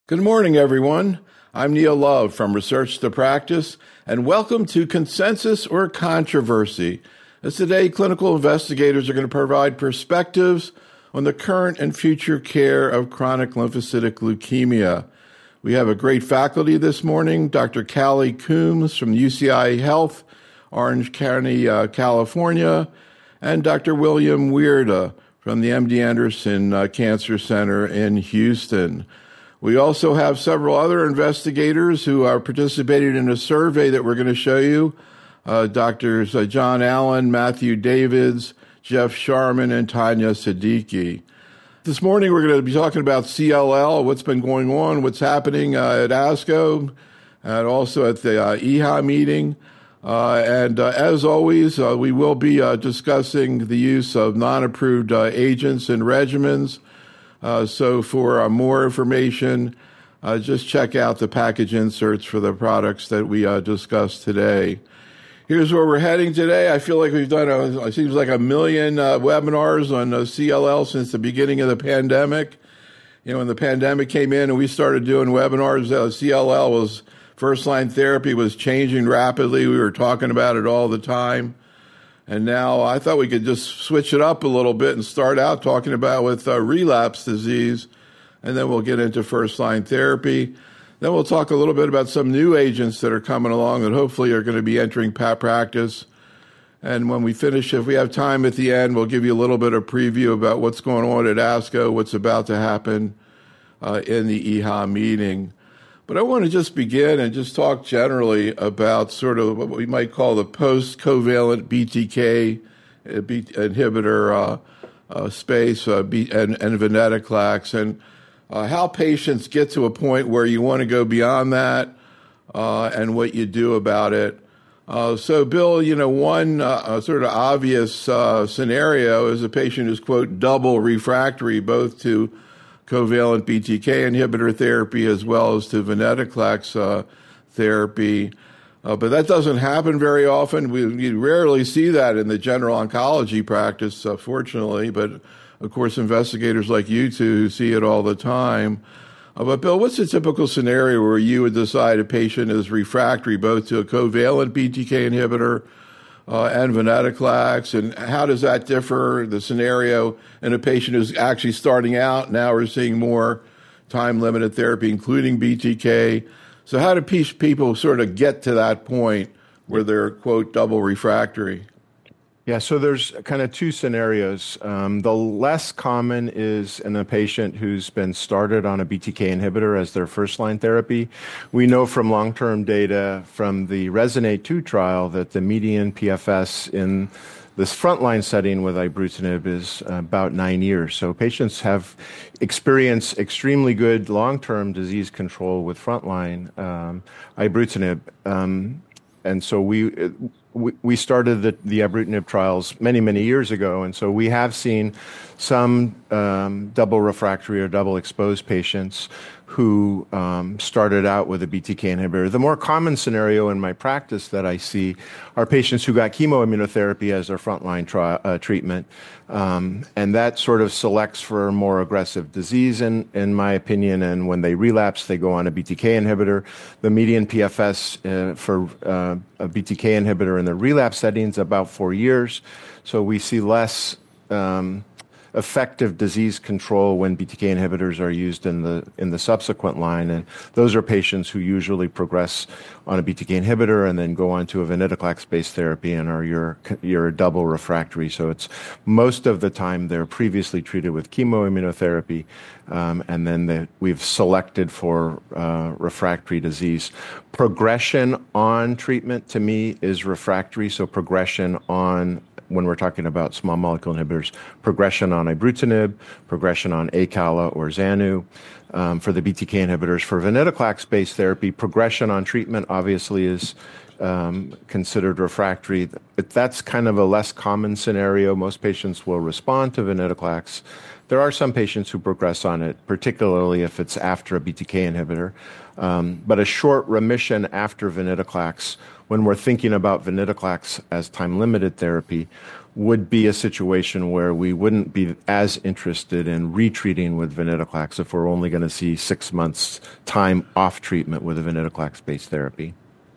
Good morning, everyone. I'm Neil Love from Research to Practice, and welcome to Consensus or Controversy. As today, clinical investigators are going to provide perspectives on the current and future care of chronic lymphocytic leukemia. We have a great faculty this morning, Dr. Callie Coombs from UCI Health, Orange County, California, and Dr. William Weirda from the MD Anderson Cancer Center in Houston. We also have several other investigators who are participating in a survey that we're going to show you. Doctors John Allen, Matthew Davids, Jeff Sharman, and Tanya Siddiqui. This morning we're going to be talking about CLL, what's been going on, what's happening at ASCO, and also at the EHA meeting. And as always, we will be discussing the use of non-approved agents and regimens. So for more information, just check out the package inserts for the products that we discussed today. Here's where we're heading today. I feel like we've done, it seems like 1 million webinars on CLL since the beginning of the pandemic. You know, when the pandemic came in and we started doing webinars, CLL was first-line therapy was changing rapidly. We were talking about it all the time. And now I thought we could just switch it up a little bit and start out talking about with relapse disease, and then we'll get into first-line therapy. Then we'll talk a little bit about some new agents that are coming along that hopefully are going to be entering practice. And when we finish, if we have time at the end, we'll give you a little bit of preview about what's going on at ASCO, what's about to happen in the EHA meeting. But I want to just begin and just talk generally about sort of what we might call the post-covalent BTK inhibitor space and venetoclax, and how patients get to a point where you want to go beyond that and what you do about it. So, Bill, you know, one sort of obvious scenario is a patient who's, quote, double refractory both to covalent BTK inhibitor therapy as well as to venetoclax therapy. But that doesn't happen very often. We rarely see that in the general oncology practice, fortunately, but of course investigators like you two see it all the time. But Bill, what's the typical scenario where you would decide a patient is refractory both to a covalent BTK inhibitor and venetoclax, and how does that differ, the scenario in a patient who's actually starting out? Now we're seeing more time-limited therapy, including BTK. So how do people sort of get to that point where they're, quote, double refractory? Yeah, so there's kind of two scenarios. The less common is in a patient who's been started on a BTK inhibitor as their first-line therapy. We know from long-term data from the RESONATE-2 trial that the median PFS in this frontline setting with ibrutinib is about 9 years. So patients have experienced extremely good long-term disease control with frontline ibrutinib. And so we started the ibrutinib trials many years ago, and so we have seen some double refractory or double exposed patients who started out with a BTK inhibitor. The more common scenario in my practice that I see are patients who got chemoimmunotherapy as their frontline treatment, and that sort of selects for more aggressive disease, in my opinion, and when they relapse, they go on a BTK inhibitor. The median PFS for a BTK inhibitor in the relapse setting is about 4 years, so we see less effective disease control when BTK inhibitors are used in the subsequent line, and those are patients who usually progress on a BTK inhibitor and then go on to a venetoclax-based therapy and are your double refractory. So it's most of the time they're previously treated with chemoimmunotherapy, and then we've selected for refractory disease. Progression on treatment to me is refractory, so progression on, when we're talking about small molecule inhibitors, progression on ibrutinib, progression on acala or Xanu. For the BTK inhibitors, for venetoclax-based therapy, progression on treatment obviously is considered refractory. That's kind of a less common scenario. Most patients will respond to venetoclax. There are some patients who progress on it, particularly if it's after a BTK inhibitor. But a short remission after venetoclax when we're thinking about venetoclax as time-limited therapy, would be a situation where we wouldn't be as interested in retreating with venetoclax if we're only going to see 6 months time off treatment with a venetoclax-based therapy.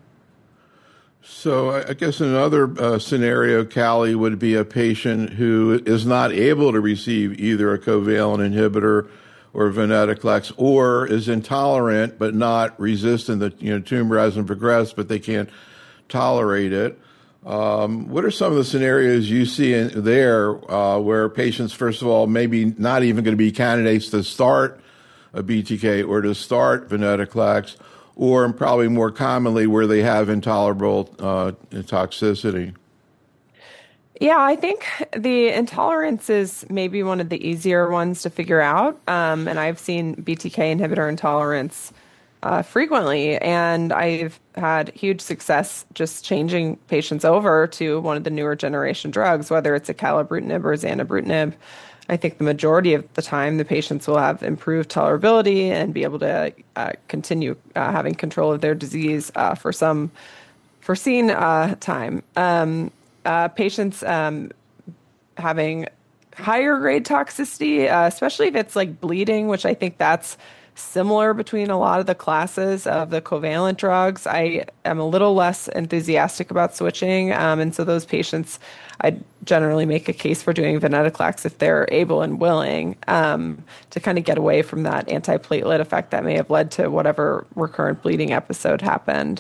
So I guess another scenario, Callie, would be a patient who is not able to receive either a covalent inhibitor or venetoclax, or is intolerant but not resistant. The tumor hasn't progressed, but they can't tolerate it. What are some of the scenarios you see in there where patients, first of all, maybe not even going to be candidates to start a BTK or to start venetoclax, or probably more commonly where they have intolerable toxicity? Yeah, I think the intolerance is maybe one of the easier ones to figure out. And I've seen BTK inhibitor intolerance frequently, and I've had huge success just changing patients over to one of the newer generation drugs, whether it's acalabrutinib or zanubrutinib. I think the majority of the time, the patients will have improved tolerability and be able to continue having control of their disease for some foreseen time. Patients having higher grade toxicity, especially if it's like bleeding, which I think that's similar between a lot of the classes of the covalent drugs. I am a little less enthusiastic about switching. And so those patients, I generally make a case for doing venetoclax if they're able and willing to kind of get away from that antiplatelet effect that may have led to whatever recurrent bleeding episode happened.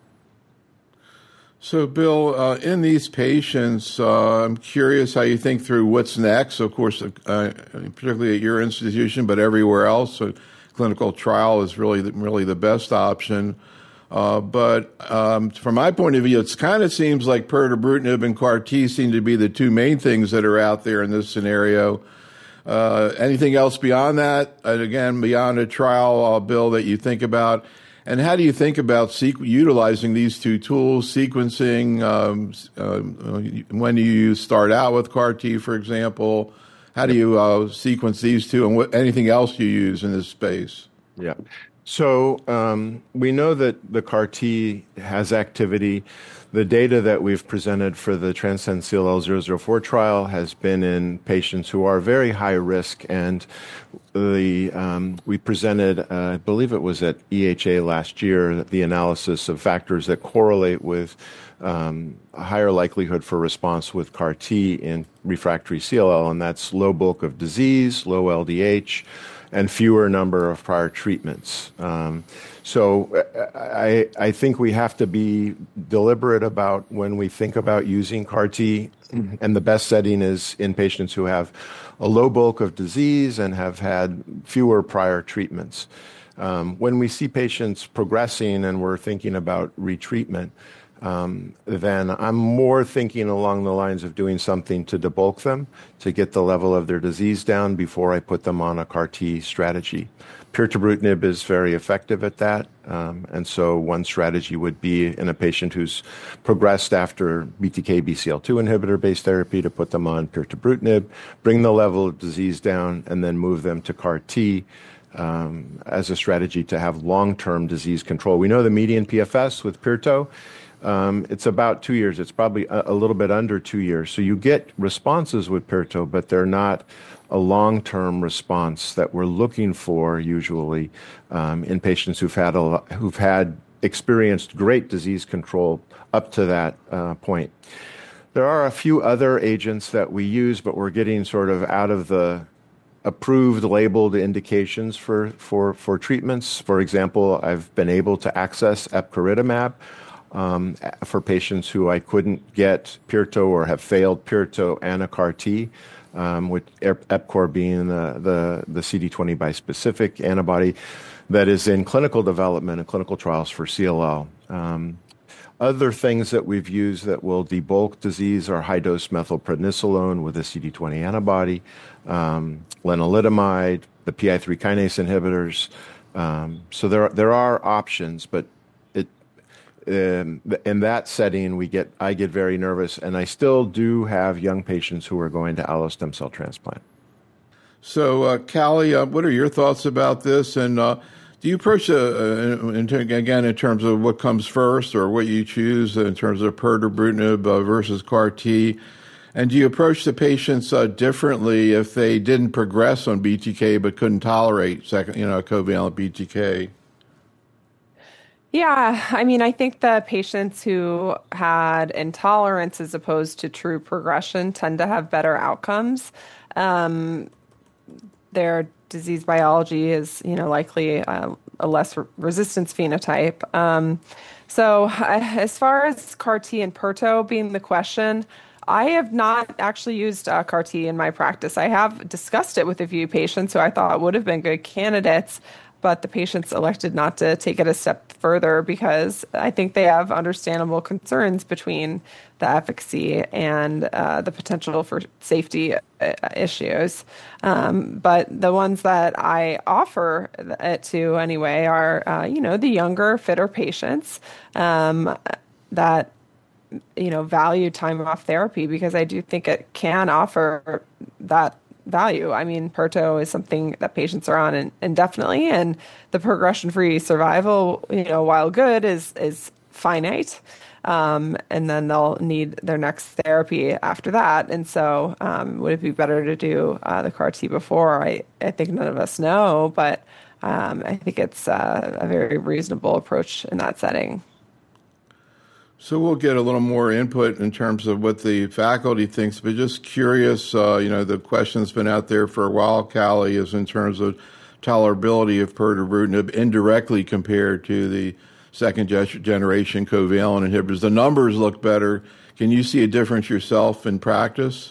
So, Bill, in these patients, I'm curious how you think through what's next. Of course, particularly at your institution, but everywhere else, a clinical trial is really the best option. But from my point of view, it kind of seems like pirtobrutinib and CAR-T seem to be the two main things that are out there in this scenario. Anything else beyond that? And again, beyond a trial, Bill, that you think about? And how do you think about utilizing these two tools, sequencing? When do you start out with CAR-T, for example? How do you sequence these two, and anything else you use in this space? Yeah. So we know that the CAR-T has activity. The data that we've presented for the Transcend CLL-004 trial has been in patients who are very high risk, and we presented, I believe it was at EHA last year, the analysis of factors that correlate with a higher likelihood for response with CAR-T in refractory CLL, and that's low bulk of disease, low LDH, and fewer number of prior treatments. So I think we have to be deliberate about when we think about using CAR-T, and the best setting is in patients who have a low bulk of disease and have had fewer prior treatments. When we see patients progressing and we're thinking about retreatment, then I'm more thinking along the lines of doing something to debulk them, to get the level of their disease down before I put them on a CAR-T strategy. Pirtobrutinib is very effective at that, and so one strategy would be in a patient who's progressed after BTK BCL2 inhibitor-based therapy to put them on pirtobrutinib, bring the level of disease down, and then move them to CAR-T as a strategy to have long-term disease control. We know the median PFS with Pirto, it's about 2 years. It's probably a little bit under 2 years. So you get responses with Pirto, but they're not a long-term response that we're looking for usually in patients who've had experienced great disease control up to that point. There are a few other agents that we use, but we're getting sort of out of the approved labeled indications for treatments. For example, I've been able to access epcoritamab for patients who I couldn't get Pirto or have failed Pirto and a CAR-T, with Epcor being the CD20 bispecific antibody that is in clinical development and clinical trials for CLL. Other things that we've used that will debulk disease are high-dose methylprednisolone with a CD20 antibody, lenalidomide, the PI3 kinase inhibitors. So there are options, but in that setting, I get very nervous, and I still do have young patients who are going to allo stem cell transplant. So, Callie, what are your thoughts about this? And do Do you approach, again, in terms of what comes first or what you choose in terms of pirtobrutinib versus CAR T? And do you approach the patients differently if they didn't progress on BTK but couldn't tolerate covalent BTK? Yeah, I mean, I think the patients who had intolerance as opposed to true progression tend to have better outcomes. Um, their disease biology is, likely a less resistance phenotype. As far as CAR T and Perto being the question, I have not actually used CAR T in my practice. I have discussed it with a few patients who I thought would have been good candidates, but the patients elected not to take it a step further because I think they have understandable concerns between the efficacy and the potential for safety issues. But the ones that I offer it to anyway are, the younger, fitter patients that value time off therapy because I do think it can offer that value. I mean, Perto is something that patients are on indefinitely, and the progression-free survival, while good, is finite. And then they'll need their next therapy after that. And so, would it be better to do the CAR T before? I think none of us know, but I think it's a very reasonable approach in that setting. So we'll get a little more input in terms of what the faculty thinks, but just curious, the question's been out there for a while, Callie, is in terms of tolerability of pirtobrutinib indirectly compared to the second generation covalent inhibitors. The numbers look better. Can you see a difference yourself in practice?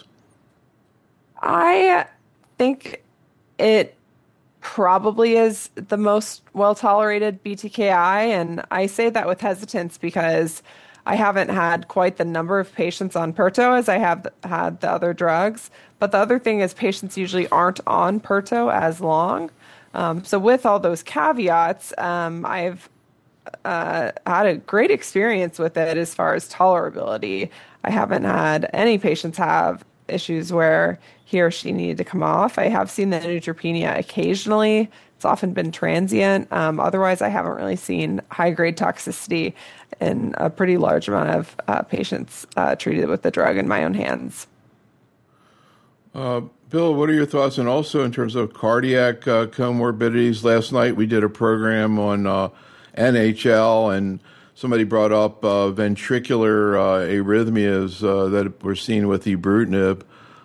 I think it probably is the most well-tolerated BTKI, and I say that with hesitance because I haven't had quite the number of patients on Perto as I have had the other drugs. But the other thing is patients usually aren't on Perto as long. So with all those caveats, I've had a great experience with it as far as tolerability. I haven't had any patients have issues where he or she needed to come off. I have seen the neutropenia occasionally. It's often been transient. Otherwise, I haven't really seen high-grade toxicity in a pretty large amount of patients treated with the drug in my own hands. Bill, what are your thoughts? And also in terms of cardiac comorbidities, last night we did a program on NHL, and somebody brought up ventricular arrhythmias that were seen with ibrutinib.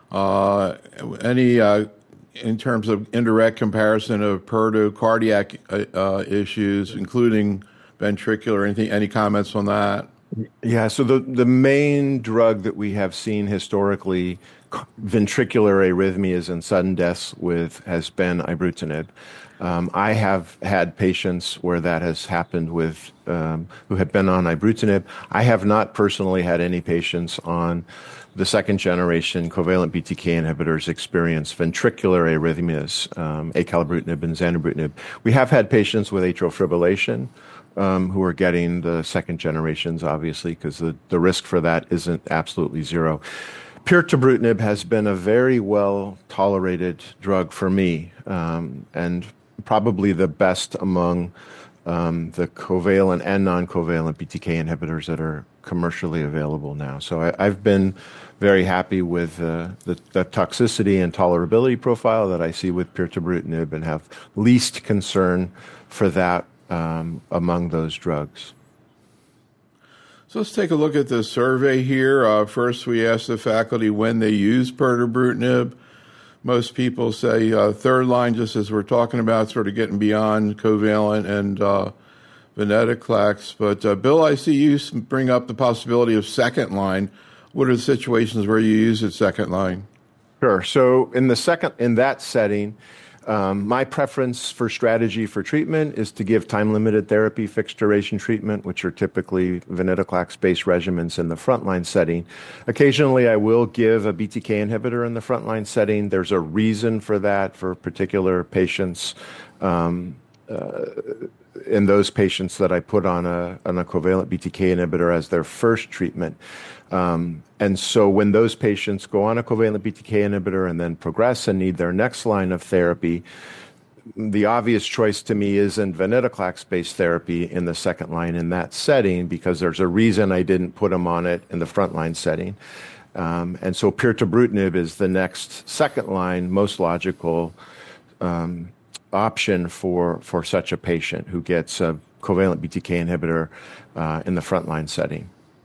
Any in terms of indirect comparison of Perto cardiac issues, including ventricular, any comments on that? Yeah, so the main drug that we have seen historically, ventricular arrhythmias and sudden deaths with, has been ibrutinib. I have had patients where that has happened with, who have been on ibrutinib. I have not personally had any patients on the second generation covalent BTK inhibitors experience ventricular arrhythmias, acalabrutinib and zanubrutinib. We have had patients with atrial fibrillation who are getting the second generations, obviously, because the risk for that isn't absolutely zero. Pirtobrutinib has been a very well tolerated drug for me, and probably the best among the covalent and non-covalent BTK inhibitors that are commercially available now. So I've been very happy with the toxicity and tolerability profile that I see with pirtobrutinib and have least concern for that among those drugs. So let's take a look at the survey here. First, we asked the faculty when they use pirtobrutinib. Most people say third line, just as we're talking about, sort of getting beyond covalent and venetoclax. But Bill, I see you bring up the possibility of second line. What are the situations where you use it second line? Sure. So in that setting, my preference for strategy for treatment is to give time-limited therapy, fixed duration treatment, which are typically venetoclax-based regimens in the frontline setting. Occasionally, I will give a BTK inhibitor in the frontline setting. There's a reason for that for particular patients. In those patients that I put on a covalent BTK inhibitor as their first treatment. And so when those patients go on a covalent BTK inhibitor and then progress and need their next line of therapy, the obvious choice to me isn't venetoclax-based therapy in the second line in that setting, because there's a reason I didn't put them on it in the frontline setting. And so pirtobrutinib is the next second line most logical option for such a patient who gets a covalent BTK inhibitor in the frontline setting.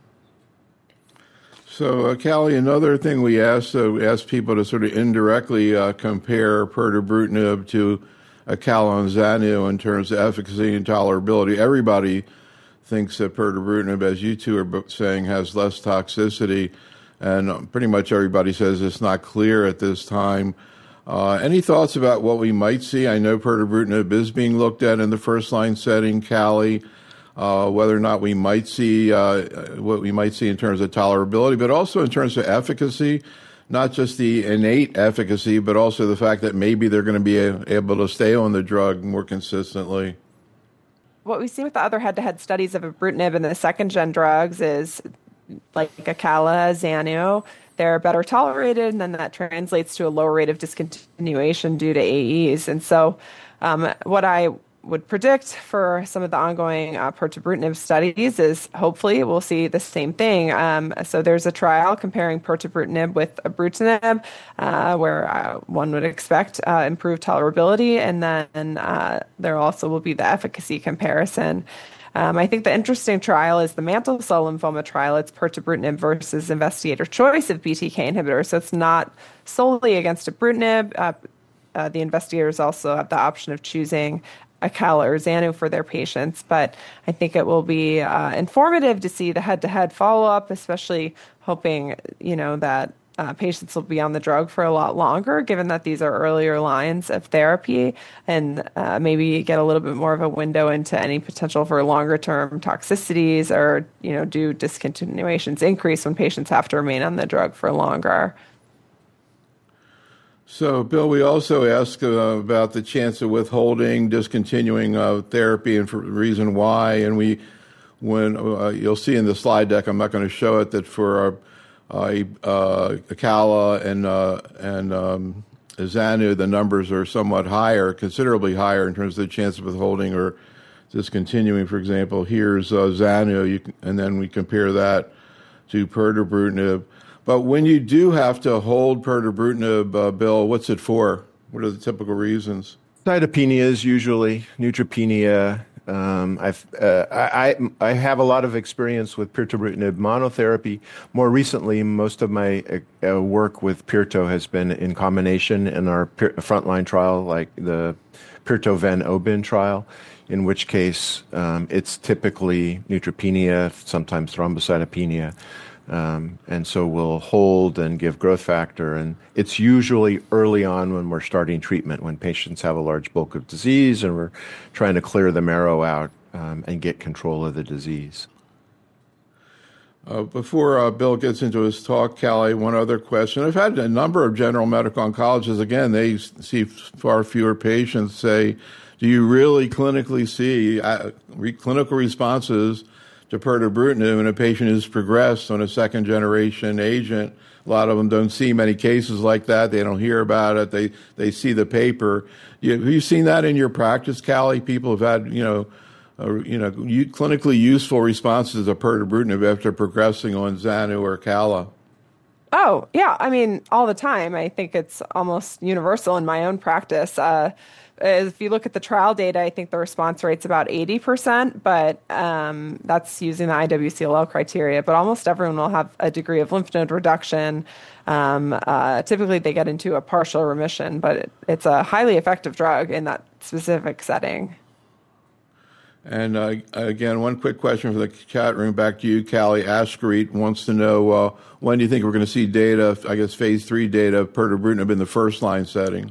So, Callie, another thing we ask people to sort of indirectly compare pirtobrutinib to acala and zanu in terms of efficacy and tolerability. Everybody thinks that pirtobrutinib, as you two are saying, has less toxicity, and pretty much everybody says it's not clear at this time. Any thoughts about what we might see? I know pirtobrutinib is being looked at in the first-line setting, Callie. Whether or not we might see what we might see in terms of tolerability, but also in terms of efficacy, not just the innate efficacy, but also the fact that maybe they're going to be able to stay on the drug more consistently. What we've seen with the other head-to-head studies of ibrutinib and the second-gen drugs is like acala, zanu, they're better tolerated, and then that translates to a lower rate of discontinuation due to AEs. And so what I would predict for some of the ongoing pirtobrutinib studies is hopefully we'll see the same thing. So there's a trial comparing pirtobrutinib with ibrutinib where one would expect improved tolerability, and then there also will be the efficacy comparison. I think the interesting trial is the mantle cell lymphoma trial. It's pirtobrutinib versus investigator choice of BTK inhibitors. So it's not solely against ibrutinib. The investigators also have the option of choosing acala or zanu for their patients, but I think it will be informative to see the head-to-head follow-up, especially hoping, that patients will be on the drug for a lot longer, given that these are earlier lines of therapy, and maybe get a little bit more of a window into any potential for longer-term toxicities, or, do discontinuations increase when patients have to remain on the drug for longer. So, Bill, we also ask about the chance of withholding, discontinuing therapy, and for the reason why. And when you'll see in the slide deck, I'm not going to show it, that for acala and zanu, the numbers are somewhat higher, considerably higher in terms of the chance of withholding or discontinuing. For example, here's zanu, and then we compare that to pirtobrutinib. But when you do have to hold pirtobrutinib, Bill, what's it for? What are the typical reasons? Cytopenias, usually neutropenia. I have a lot of experience with pirtobrutinib monotherapy. More recently, most of my work with pirto has been in combination in our frontline trial, like the pirto-ven-obin trial, in which case it's typically neutropenia, sometimes thrombocytopenia. And so we'll hold and give growth factor, and it's usually early on when we're starting treatment, when patients have a large bulk of disease and we're trying to clear the marrow out and get control of the disease. Before Bill gets into his talk, Callie, one other question. I've had a number of general medical oncologists, again, they see far fewer patients, say, do you really clinically see clinical responses to pirtobrutinib when a patient has progressed on a second-generation agent? A lot of them don't see many cases like that. They don't hear about it. They see the paper. Have you seen that in your practice, Callie? People have had, clinically useful responses to pirtobrutinib after progressing on zanu or acala. Oh, yeah. I mean, all the time. I think it's almost universal in my own practice. If you look at the trial data, I think the response rate's about 80%, but that's using the IWCLL criteria. But almost everyone will have a degree of lymph node reduction. Typically, they get into a partial remission, but it's a highly effective drug in that specific setting. And again, one quick question for the chat room. Back to you, Callie. Ashkarit wants to know, when do you think we're going to see data, I guess phase 3 data of pirtobrutinib in the first-line setting?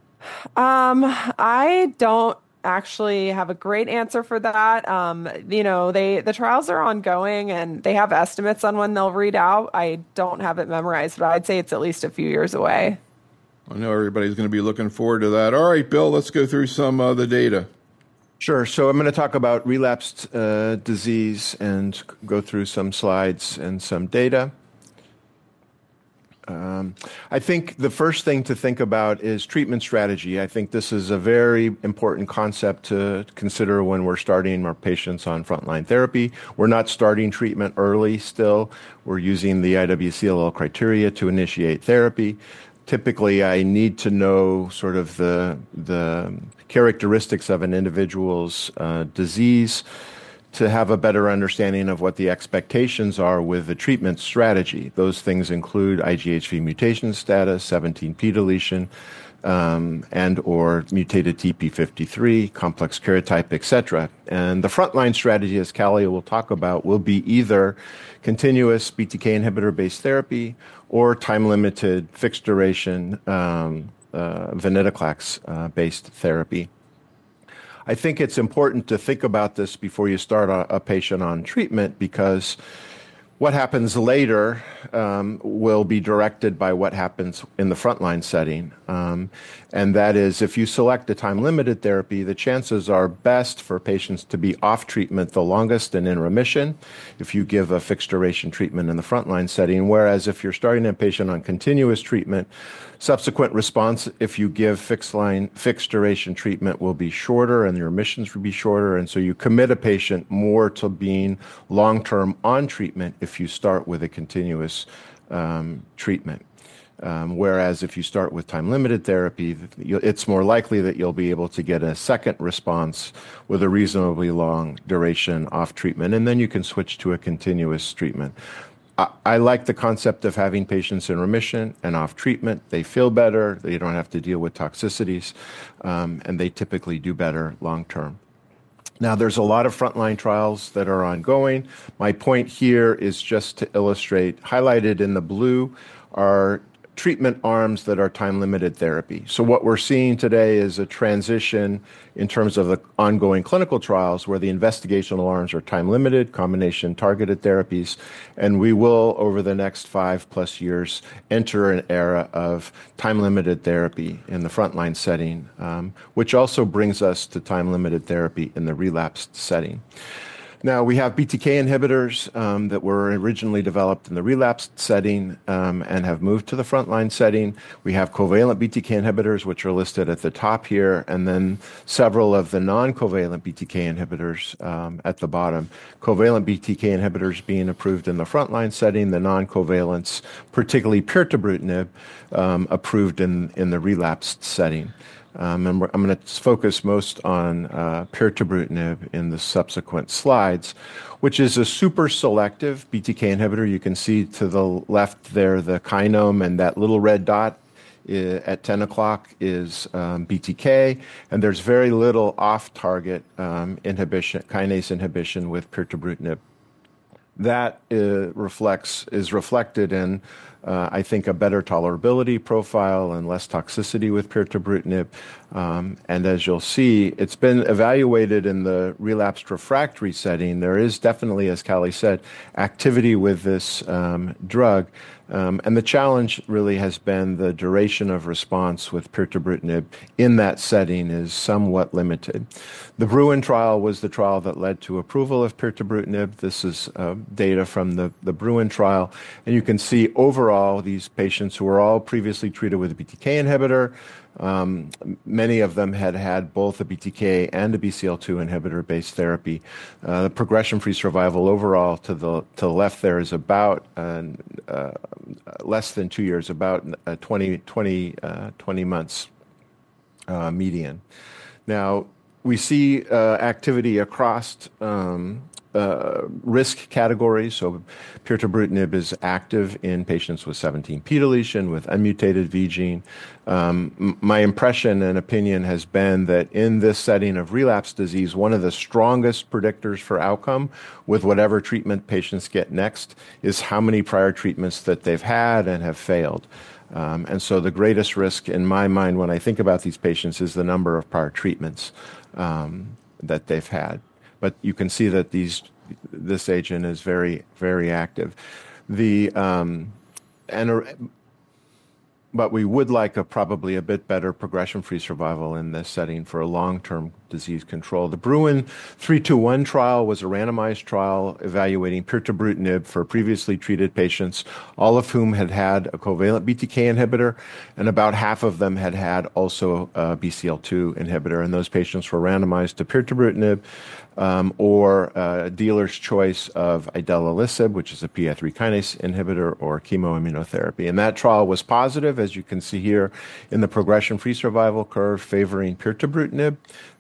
I don't actually have a great answer for that. The trials are ongoing and they have estimates on when they'll read out. I don't have it memorized, but I'd say it's at least a few years away. I know everybody's going to be looking forward to that. All right, Bill, let's go through some of the data. Sure. So I'm going to talk about relapsed disease and go through some slides and some data. I think the first thing to think about is treatment strategy. I think this is a very important concept to consider when we're starting our patients on frontline therapy. We're not starting treatment early still. We're using the IWCLL criteria to initiate therapy. Typically, I need to know sort of the characteristics of an individual's disease to have a better understanding of what the expectations are with the treatment strategy. Those things include IGHV mutation status, 17p deletion, and or mutated TP53, complex karyotype, etc. And the frontline strategy, as Callie will talk about, will be either continuous BTK inhibitor-based therapy or time-limited fixed duration venetoclax-based therapy. I think it's important to think about this before you start a patient on treatment, because what happens later will be directed by what happens in the frontline setting. And that is, if you select a time-limited therapy, the chances are best for patients to be off treatment the longest and in remission if you give a fixed duration treatment in the frontline setting. Whereas if you're starting a patient on continuous treatment, subsequent response, if you give fixed duration treatment, will be shorter and the remissions will be shorter. And so you commit a patient more to being long-term on treatment if you start with a continuous treatment. Whereas if you start with time-limited therapy, it's more likely that you'll be able to get a second response with a reasonably long duration off treatment, and then you can switch to a continuous treatment. I like the concept of having patients in remission and off treatment. They feel better, they don't have to deal with toxicities, and they typically do better long-term. Now, there's a lot of frontline trials that are ongoing. My point here is just to illustrate, highlighted in the blue are treatment arms that are time-limited therapy. So what we're seeing today is a transition in terms of the ongoing clinical trials where the investigational arms are time-limited, combination targeted therapies, and we will, over the next 5+ years, enter an era of time-limited therapy in the frontline setting, which also brings us to time-limited therapy in the relapsed setting. Now, we have BTK inhibitors that were originally developed in the relapsed setting and have moved to the frontline setting. We have covalent BTK inhibitors, which are listed at the top here, and then several of the non-covalent BTK inhibitors at the bottom. Covalent BTK inhibitors being approved in the frontline setting, the non-covalents, particularly pirtobrutinib, approved in the relapsed setting. And I'm going to focus most on pirtobrutinib in the subsequent slides, which is a super selective BTK inhibitor. You can see to the left there the kinome, and that little red dot at 10 o'clock is BTK, and there's very little off-target kinase inhibition with pirtobrutinib. That is reflected in, I think, a better tolerability profile and less toxicity with pirtobrutinib. And as you'll see, it's been evaluated in the relapsed refractory setting. There is definitely, as Callie said, activity with this drug. And the challenge really has been the duration of response with pirtobrutinib in that setting is somewhat limited. The Bruin trial was the trial that led to approval of pirtobrutinib. This is data from the Bruin trial. And you can see overall these patients who were all previously treated with a BTK inhibitor, many of them had had both a BTK and a BCL2 inhibitor-based therapy. The progression-free survival overall to the left there is about less than 2 years, about 20 months median. Now, we see activity across risk categories. So pirtobrutinib is active in patients with 17p deletion, with unmutated V gene. My impression and opinion has been that in this setting of relapse disease, one of the strongest predictors for outcome with whatever treatment patients get next is how many prior treatments that they've had and have failed. And so the greatest risk in my mind when I think about these patients is the number of prior treatments that they've had. But you can see that this agent is very, very active. But we would like probably a bit better progression-free survival in this setting for a long-term disease control. The Bruin 321 trial was a randomized trial evaluating pirtobrutinib for previously treated patients, all of whom had had a covalent BTK inhibitor, and about half of them had had also a BCL2 inhibitor. And those patients were randomized to pirtobrutinib or dealer's choice of idelalisib, which is a PI3 kinase inhibitor, or chemoimmunotherapy. And that trial was positive, as you can see here in the progression-free survival curve favoring pirtobrutinib.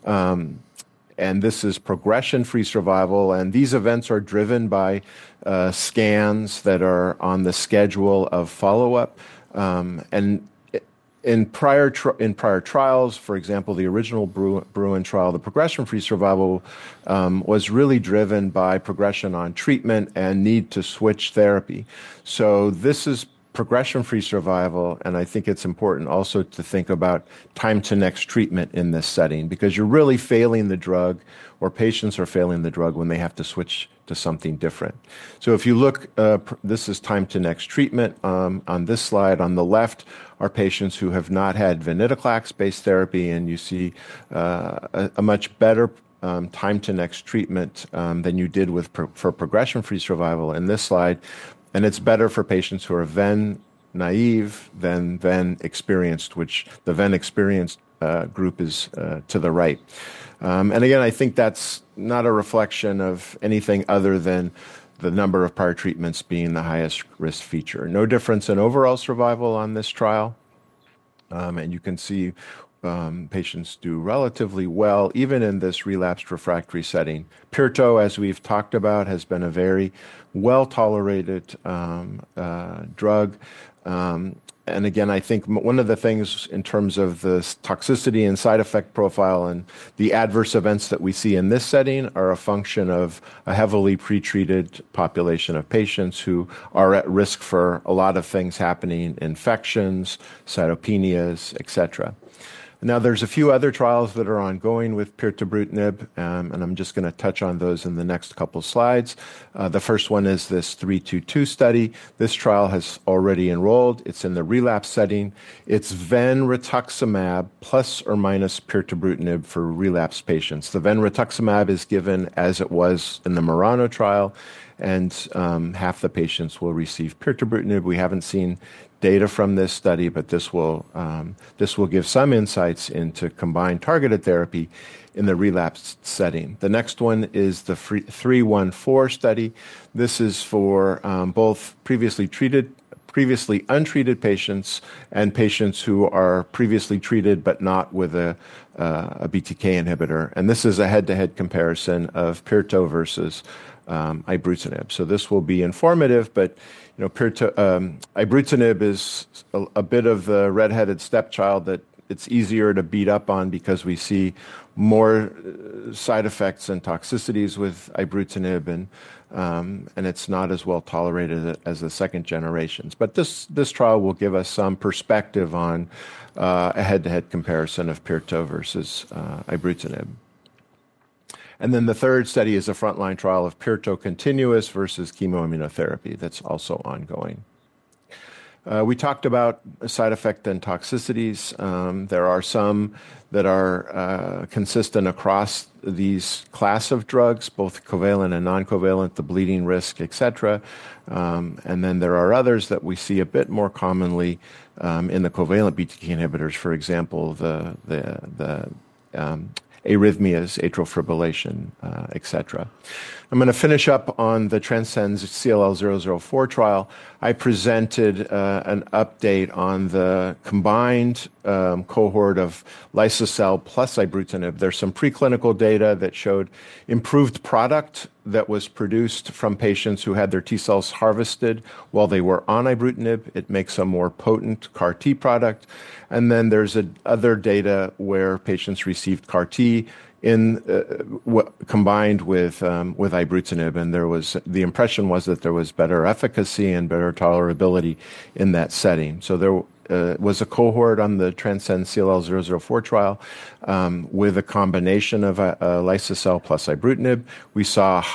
And this is progression-free survival, and these events are driven by scans that are on the schedule of follow-up. And in prior trials, for example, the original Bruin trial, the progression-free survival was really driven by progression on treatment and need to switch therapy. So this is progression-free survival, and I think it's important also to think about time to next treatment in this setting, because you're really failing the drug, or patients are failing the drug when they have to switch to something different. So if you look, this is time to next treatment. On this slide on the left are patients who have not had venetoclax-based therapy, and you see a much better time to next treatment than you did for progression-free survival in this slide. And it's better for patients who are ven naive than ven experienced, which the ven experienced group is to the right. And again, I think that's not a reflection of anything other than the number of prior treatments being the highest risk feature. No difference in overall survival on this trial. And you can see patients do relatively well, even in this relapsed refractory setting. Pirto, as we've talked about, has been a very well-tolerated drug. And again, I think one of the things in terms of the toxicity and side effect profile and the adverse events that we see in this setting are a function of a heavily pretreated population of patients who are at risk for a lot of things happening, infections, cytopenias, etc. Now, there's a few other trials that are ongoing with pirtobrutinib, and I'm just going to touch on those in the next couple slides. The first one is this 322 study. This trial has already enrolled. It's in the relapse setting. It's ven-rituximab plus or minus pirtobrutinib for relapse patients. The ven-rituximab is given as it was in the Murano trial, and half the patients will receive pirtobrutinib. We haven't seen data from this study, but this will give some insights into combined targeted therapy in the relapsed setting. The next one is the 314 study. This is for both previously untreated patients and patients who are previously treated but not with a BTK inhibitor. And this is a head-to-head comparison of pirto versus ibrutinib. So this will be informative, but ibrutinib is a bit of the redheaded stepchild that it's easier to beat up on because we see more side effects and toxicities with ibrutinib, and it's not as well tolerated as the second generations. But this trial will give us some perspective on a head-to-head comparison of pirto versus ibrutinib. And then the third study is a frontline trial of pirto continuous versus chemoimmunotherapy that's also ongoing. We talked about side effect and toxicities. There are some that are consistent across these class of drugs, both covalent and non-covalent, the bleeding risk, etc. And then there are others that we see a bit more commonly in the covalent BTK inhibitors, for example, the arrhythmias, atrial fibrillation, etc. I'm going to finish up on the Transcend CLL-004 trial. I presented an update on the combined cohort of liso-cel plus ibrutinib. There's some preclinical data that showed improved product that was produced from patients who had their T cells harvested while they were on ibrutinib. It makes a more potent CAR T product. And then there's other data where patients received CAR T combined with ibrutinib, and the impression was that there was better efficacy and better tolerability in that setting. So there was a cohort on the Transcend CLL-004 trial with a combination of liso-cel plus ibrutinib. We saw a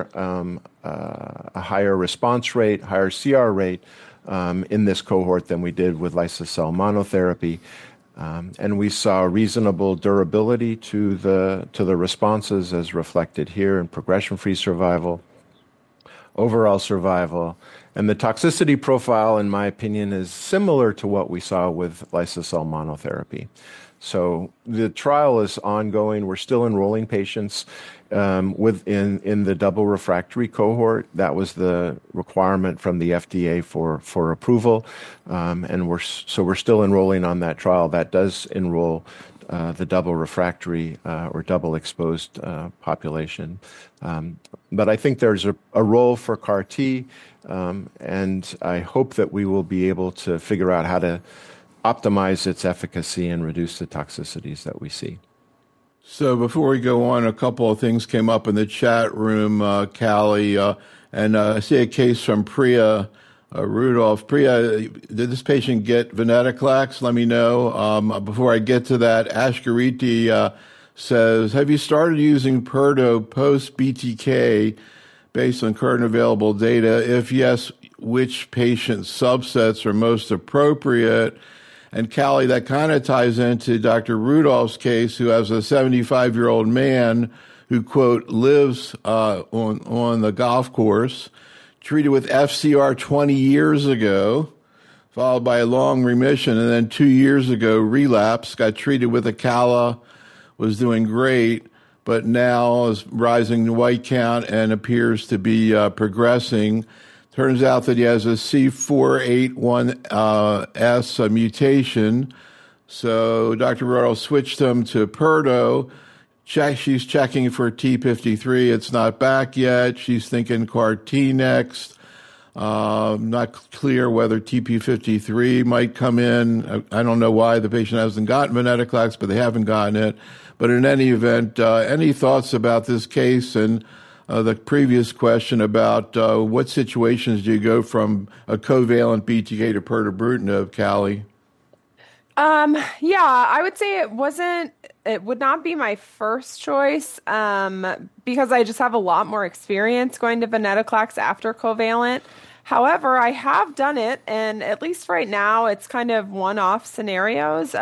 higher response rate, higher CR rate in this cohort than we did with liso-cel monotherapy. And we saw reasonable durability to the responses as reflected here in progression-free survival, overall survival, and the toxicity profile, in my opinion, is similar to what we saw with liso-cel monotherapy. So the trial is ongoing. We're still enrolling patients in the double refractory cohort. That was the requirement from the FDA for approval, and we're still enrolling on that trial. That does enroll the double refractory or double exposed population. But I think there's a role for CAR T, and I hope that we will be able to figure out how to optimize its efficacy and reduce the toxicities that we see. So before we go on, a couple of things came up in the chat room, Callie, and I see a case from Priya Rudolph. Priya, did this patient get venetoclax? Let me know. Before I get to that, Ashkariti says, have you started using Pirto post-BTK based on current available data? If yes, which patient subsets are most appropriate? And Callie, that kind of ties into Dr. Rudolph's case, who has a 75-year-old man who, quote, lives on the golf course, treated with FCR 20 years ago, followed by a long remission, and then 2 years ago relapsed, got treated with Acala, was doing great, but now is rising white count and appears to be progressing. Turns out that he has a C481S mutation. So Dr. Rudolph switched him to Pirto. She's checking for T53. It's not back yet. She's thinking CAR T next. Not clear whether TP53 might come in. I don't know why the patient hasn't gotten venetoclax, but they haven't gotten it. But in any event, any thoughts about this case and the previous question about what situations do you go from a covalent BTK to pirtobrutinib, Callie? Yeah, I would say it would not be my first choice, because I just have a lot more experience going to venetoclax after covalent. However, I have done it, and at least right now, it's kind of one-off scenarios.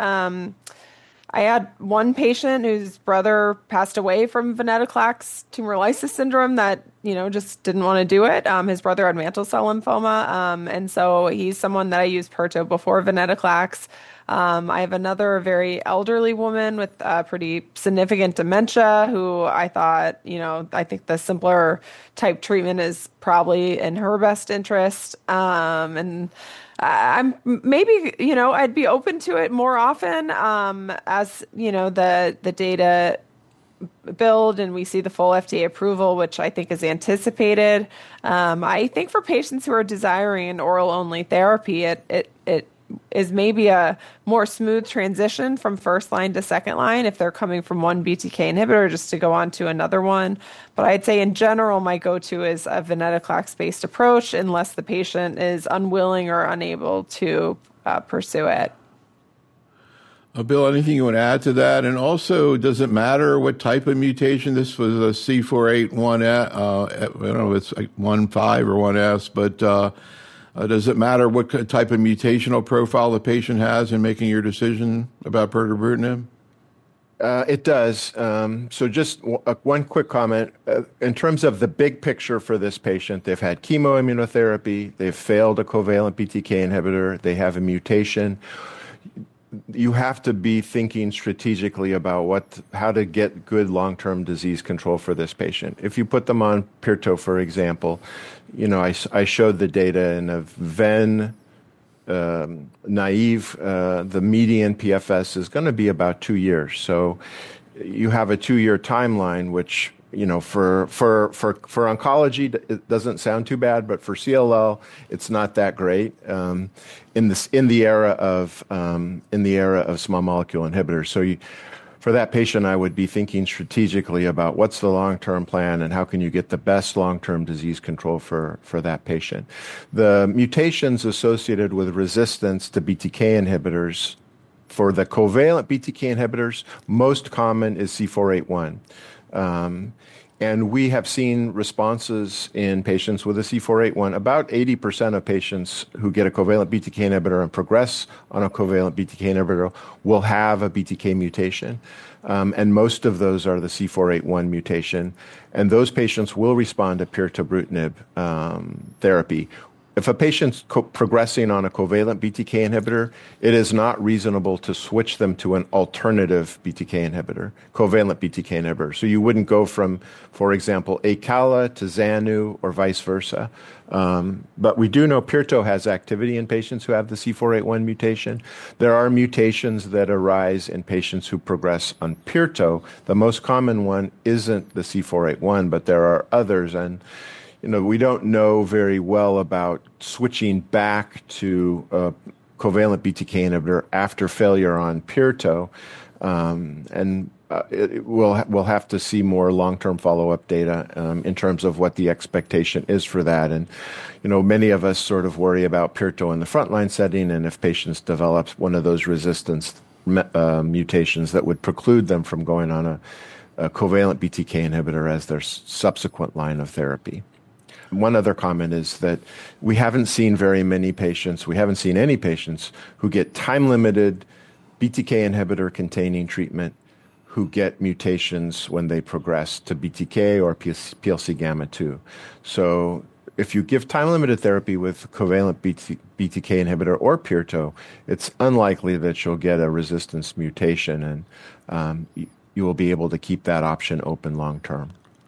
I had one patient whose brother passed away from venetoclax tumor lysis syndrome that, just didn't want to do it. His brother had mantle cell lymphoma, and so he's someone that I used Pirto before venetoclax. I have another very elderly woman with pretty significant dementia who I thought, I think the simpler type treatment is probably in her best interest. And I'm maybe, I'd be open to it more often as, the data build and we see the full FDA approval, which I think is anticipated. I think for patients who are desiring an oral only therapy, it is maybe a more smooth transition from first line to second line if they're coming from one BTK inhibitor just to go on to another one. But I'd say in general, my go-to is a venetoclax-based approach unless the patient is unwilling or unable to pursue it. Bill, anything you want to add to that? And also, does it matter what type of mutation? This was a C481, I don't know if it's like 1.5 or 1S, but does it matter what type of mutational profile the patient has in making your decision about pirtobrutinib? It does. So just one quick comment. In terms of the big picture for this patient, they've had chemoimmunotherapy, they've failed a covalent BTK inhibitor, they have a mutation. You have to be thinking strategically about how to get good long-term disease control for this patient. If you put them on Pirto, for example, I showed the data in a ven naive, the median PFS is going to be about 2 years. So you have a 2-year timeline, which for oncology, it doesn't sound too bad, but for CLL, it's not that great in the era of small molecule inhibitors. So for that patient, I would be thinking strategically about what's the long-term plan and how can you get the best long-term disease control for that patient. The mutations associated with resistance to BTK inhibitors, for the covalent BTK inhibitors, most common is C481. And we have seen responses in patients with a C481. About 80% of patients who get a covalent BTK inhibitor and progress on a covalent BTK inhibitor will have a BTK mutation. And most of those are the C481 mutation. And those patients will respond to pirtobrutinib therapy. If a patient's progressing on a covalent BTK inhibitor, it is not reasonable to switch them to an alternative BTK inhibitor, covalent BTK inhibitor. So you wouldn't go from, for example, Acala to Xanu or vice versa. But we do know Pirto has activity in patients who have the C481 mutation. There are mutations that arise in patients who progress on Pirto. The most common one isn't the C481, but there are others. And we don't know very well about switching back to a covalent BTK inhibitor after failure on Pirto. We'll have to see more long-term follow-up data in terms of what the expectation is for that. And, many of us sort of worry about Pirto in the frontline setting, and if patients develop one of those resistance mutations that would preclude them from going on a covalent BTK inhibitor as their subsequent line of therapy. One other comment is that we haven't seen any patients who get time-limited BTK inhibitor-containing treatment who get mutations when they progress to BTK or PLC gamma 2. So if you give time-limited therapy with covalent BTK inhibitor or Pirto, it's unlikely that you'll get a resistance mutation, and you will be able to keep that option open long-term.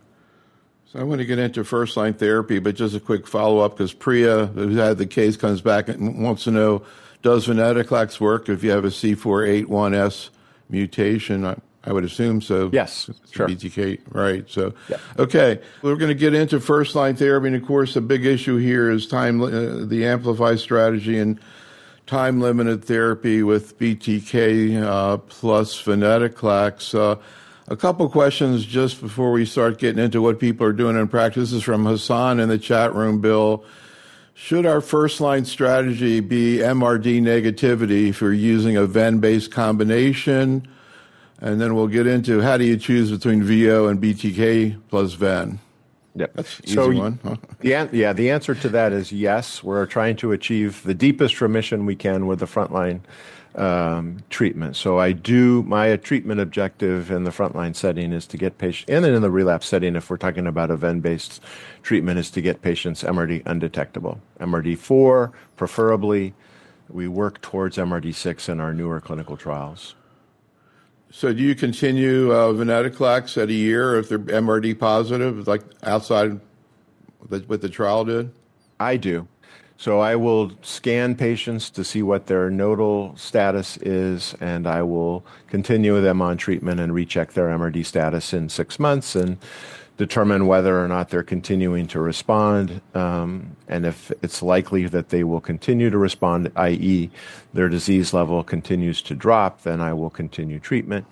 I want to get into first-line therapy, but just a quick follow-up, because Priya, who had the case, comes back and wants to know, does venetoclax work if you have a C481S mutation? I would assume so. Yes, sure. BTK, right. So, yeah. Okay, we're going to get into first-line therapy, and of course, the big issue here is the Amplify strategy and time-limited therapy with BTK plus venetoclax. A couple questions just before we start getting into what people are doing in practice. This is from Hassan in the chat room, Bill. Should our first-line strategy be MRD negativity if you're using a ven-based combination? And then we'll get into how do you choose between VO and BTK plus ven? Yep. That's an easy one. Huh? The answer to that is yes. We're trying to achieve the deepest remission we can with the frontline treatment. So my treatment objective in the frontline setting is to get patients, and then in the relapse setting, if we're talking about a ven-based treatment, is to get patients MRD undetectable. MRD4, preferably. We work towards MRD6 in our newer clinical trials. So do you continue venetoclax at a year if they're MRD positive, like outside what the trial did? I do. So I will scan patients to see what their nodal status is, and I will continue them on treatment and recheck their MRD status in 6 months and determine whether or not they're continuing to respond. And if it's likely that they will continue to respond, i.e. their disease level continues to drop, then I will continue treatment.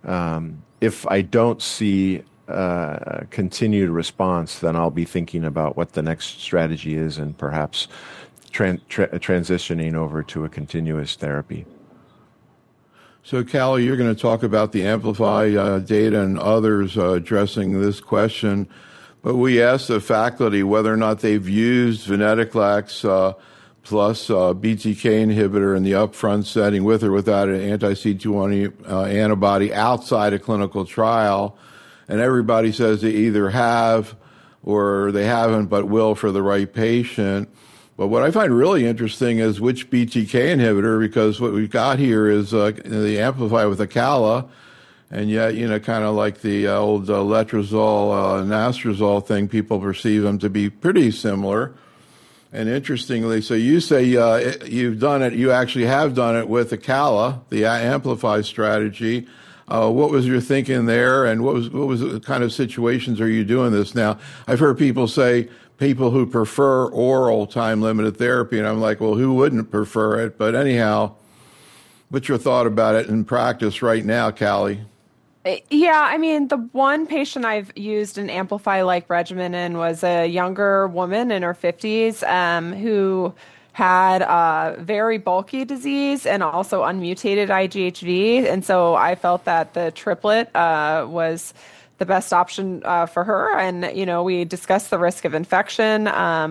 If I don't see continued response, then I'll be thinking about what the next strategy is and perhaps transitioning over to a continuous therapy. So, Callie, you're going to talk about the Amplify data and others addressing this question, but we asked the faculty whether or not they've used venetoclax plus BTK inhibitor in the upfront setting with or without an anti-CD20 antibody outside a clinical trial. And everybody says they either have or they haven't but will for the right patient. But what I find really interesting is which BTK inhibitor, because what we've got here is the Amplify with Acala, and yet, kind of like the old letrozole, anastrozole thing, people perceive them to be pretty similar. And interestingly, so you say you've done it, you actually have done it with Acala, the Amplify strategy. What was your thinking there, and what was kind of situations are you doing this now? I've heard people say people who prefer oral time-limited therapy, and I'm like, well, who wouldn't prefer it? But anyhow, what's your thought about it in practice right now, Callie? Yeah, I mean, the one patient I've used an Amplify-like regimen in was a younger woman in her 50s who had very bulky disease and also unmutated IGHV. And so I felt that the triplet was the best option for her. And, we discussed the risk of infection,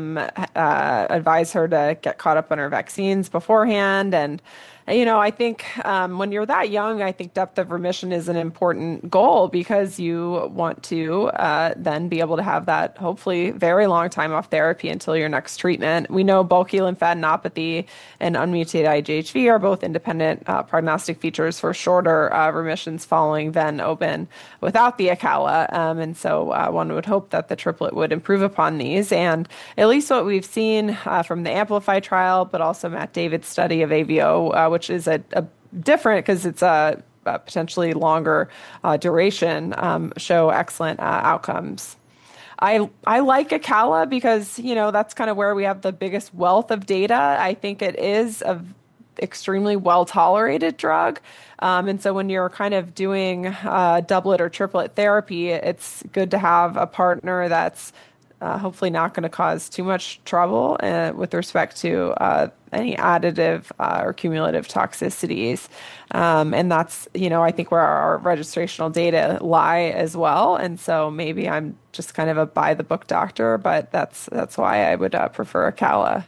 advise her to get caught up on her vaccines beforehand. And, I think when you're that young, I think depth of remission is an important goal because you want to then be able to have that hopefully very long time off therapy until your next treatment. We know bulky lymphadenopathy and unmutated IgHV are both independent prognostic features for shorter remissions following ven-oben without the Acala. And so one would hope that the triplet would improve upon these. And at least what we've seen from the Amplify trial, but also Matt David's study of AVO, which is a different because it's a potentially longer duration, show excellent outcomes. I like Acala because, that's kind of where we have the biggest wealth of data. I think it is a extremely well-tolerated drug. And so when you're kind of doing doublet or triplet therapy, it's good to have a partner that's hopefully not going to cause too much trouble with respect to any additive or cumulative toxicities. And that's, I think where our registrational data lie as well. And so maybe I'm just kind of a by-the-book doctor, but that's why I would prefer Acala.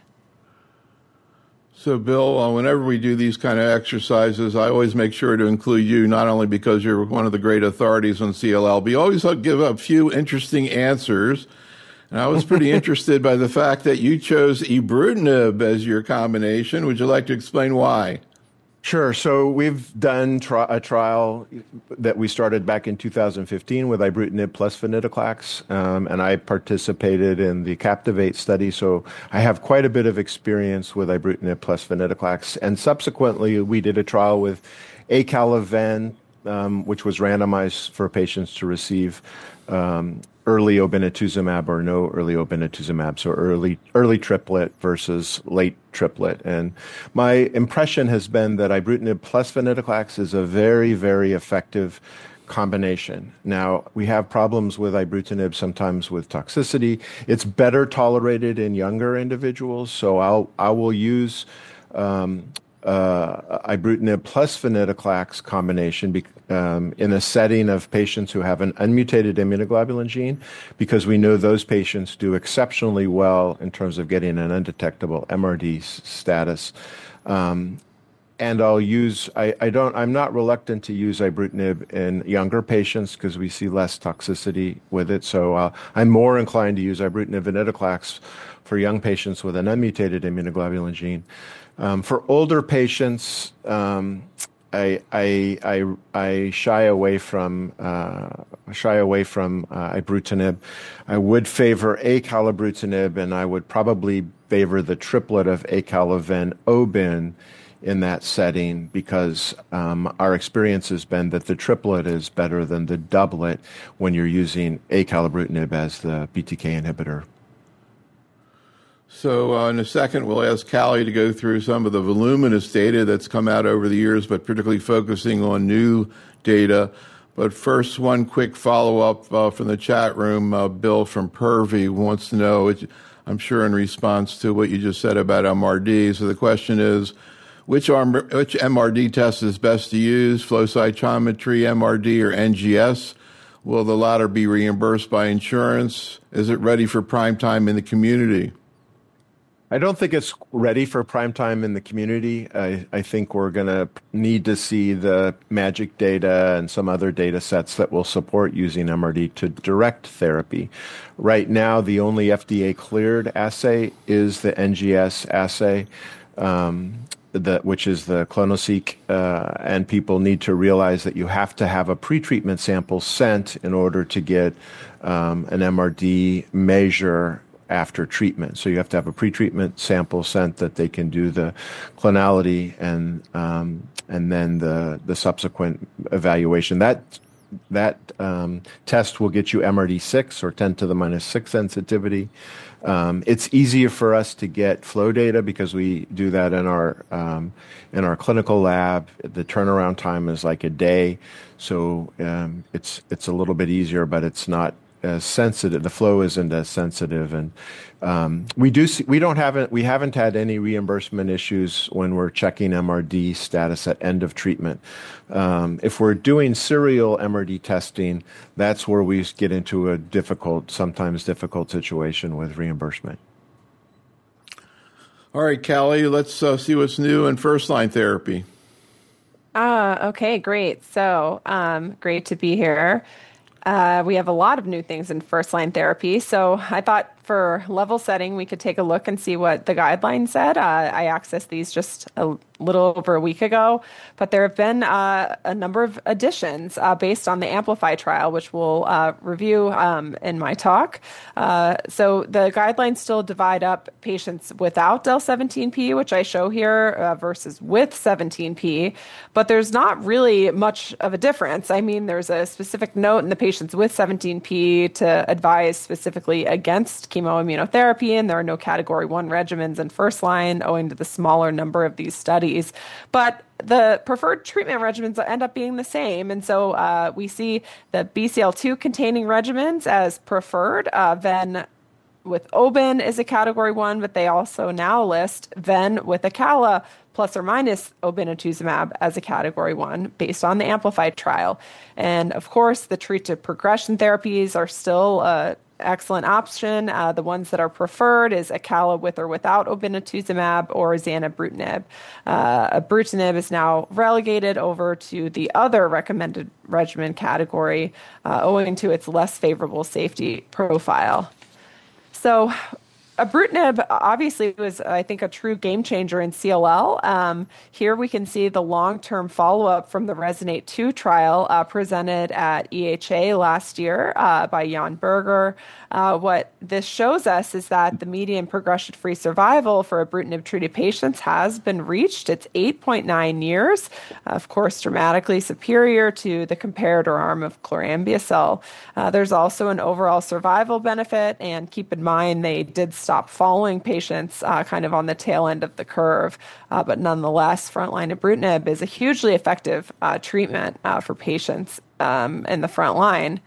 So, Bill, whenever we do these kind of exercises, I always make sure to include you, not only because you're one of the great authorities on CLL, but you always give a few interesting answers. And I was pretty interested by the fact that you chose ibrutinib as your combination. Would you like to explain why? Sure. So we've done a trial that we started back in 2015 with ibrutinib plus venetoclax, and I participated in the Captivate study. So I have quite a bit of experience with ibrutinib plus venetoclax. And subsequently, we did a trial with acalabrutinib, which was randomized for patients to receive early obinutuzumab or no early obinutuzumab, so early triplet versus late triplet. And my impression has been that ibrutinib plus venetoclax is a very, very effective combination. Now, we have problems with ibrutinib sometimes with toxicity. It's better tolerated in younger individuals, so I will use ibrutinib plus venetoclax combination in a setting of patients who have an unmutated immunoglobulin gene, because we know those patients do exceptionally well in terms of getting an undetectable MRD status. And I'm not reluctant to use ibrutinib in younger patients because we see less toxicity with it. So I'm more inclined to use ibrutinib venetoclax for young patients with an unmutated immunoglobulin gene. For older patients, I shy away from ibrutinib. I would favor acalabrutinib, and I would probably favor the triplet of acalaven-oben in that setting because our experience has been that the triplet is better than the doublet when you're using acalabrutinib as the BTK inhibitor. So in a second, we'll ask Callie to go through some of the voluminous data that's come out over the years, but particularly focusing on new data. But first, one quick follow-up from the chat room. Bill from Purvey wants to know, I'm sure in response to what you just said about MRD. So the question is, which MRD test is best to use, flow cytometry, MRD, or NGS? Will the latter be reimbursed by insurance? Is it ready for prime time in the community? I don't think it's ready for prime time in the community. I think we're going to need to see the MAGIC data and some other data sets that will support using MRD to direct therapy. Right now, the only FDA-cleared assay is the NGS assay, which is the clonoSEQ, and people need to realize that you have to have a pretreatment sample sent in order to get an MRD measure after treatment. So you have to have a pretreatment sample sent that they can do the clonality and then the subsequent evaluation. That test will get you MRD6 or 10 to the minus 6 sensitivity. It's easier for us to get flow data because we do that in our clinical lab. The turnaround time is like a day, so it's a little bit easier, but it's not as sensitive. The flow isn't as sensitive, and we haven't had any reimbursement issues when we're checking MRD status at end of treatment. If we're doing serial MRD testing, that's where we get into a sometimes difficult situation with reimbursement. All right, Callie, let's see what's new in first-line therapy. Okay, great. So great to be here. We have a lot of new things in first-line therapy. So I thought for level setting, we could take a look and see what the guidelines said. I accessed these just a little over a week ago, but there have been a number of additions based on the Amplify trial, which we'll review in my talk. So the guidelines still divide up patients without del17P, which I show here, versus with 17P, but there's not really much of a difference. I mean, there's a specific note in the patients with 17P to advise specifically against chemoimmunotherapy, and there are no category 1 regimens in first line owing to the smaller number of these studies. But the preferred treatment regimens end up being the same. And so we see the BCL2 containing regimens as preferred. Then with Oben is a category 1, but they also now list Ven with Acala plus or minus obinutuzumab as a category 1 based on the Amplify trial. And of course, the treat to progression therapies are still excellent option. The ones that are preferred is Acala with or without obinutuzumab or zanubrutinib. Ibrutinib is now relegated over to the other recommended regimen category owing to its less favorable safety profile. So ibrutinib obviously was, I think, a true game changer in CLL. Here we can see the long-term follow-up from the Resonate-2 trial presented at EHA last year by Jan Berger. What this shows us is that the median progression-free survival for ibrutinib-treated patients has been reached. It's 8.9 years, of course, dramatically superior to the comparator arm of chlorambucil. There's also an overall survival benefit, and keep in mind they did stop following patients kind of on the tail end of the curve. But nonetheless, frontline ibrutinib is a hugely effective treatment for patients in the front line.